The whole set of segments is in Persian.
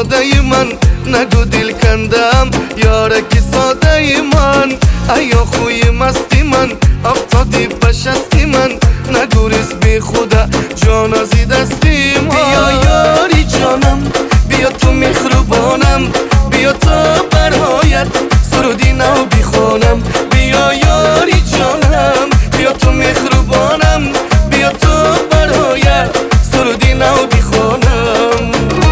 ساده من، نگو دل کندم یارکی ساده من. ایا خوی مستی من، افتادی بشستی من، نگو ریز بی خدا جان ازی دستی من. بیا یاری جانم، بیا تو مهربانم، بیا تا برایت سرودی نو بخوانم. بیا یاری جانم، بیا تو مهربانم، بیا تا برایت سرودی نو بخوانم.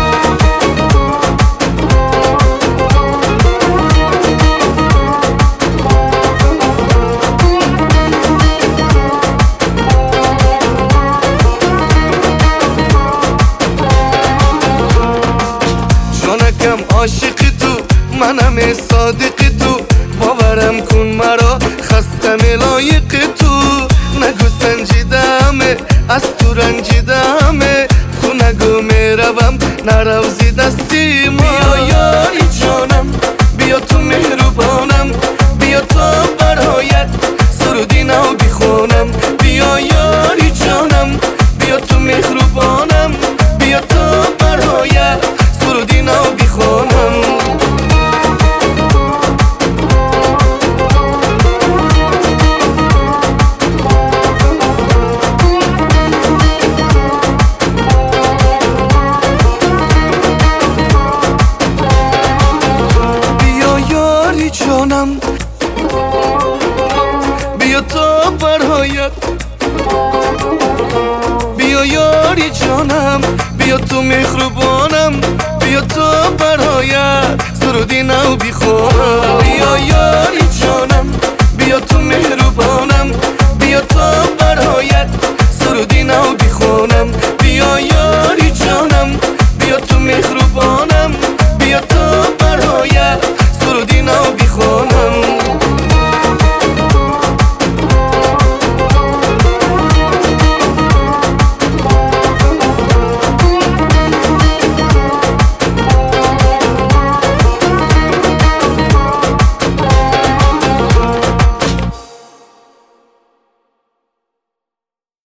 جانکم عاشق تو، منم صادق تو، باورم کن مرا خستم لایق تو. نگو سنجیدمه از تو رنجیدمه، تو نگو میروم نروزی دستی ما. بیا یاری جانم، بیا تو مهربانم، بیا تا برایت سرودی نو بخوانم. بیا یاری جانم، بیا تو مهربانم، بیا تا برایت سرودی نو بخوانم. جانم بیا تا برایت، بیا یاری جانم، بیا تو مهربانم، بیا تا برایت سرودی نو بخوانم. بیا یاری جانم، بیا تو مهربانم، بیا تا برایت سرودی نو بخوانم. بیا یاری جانم، بیا تو مهربانم، بیا تا برایت سرودی نو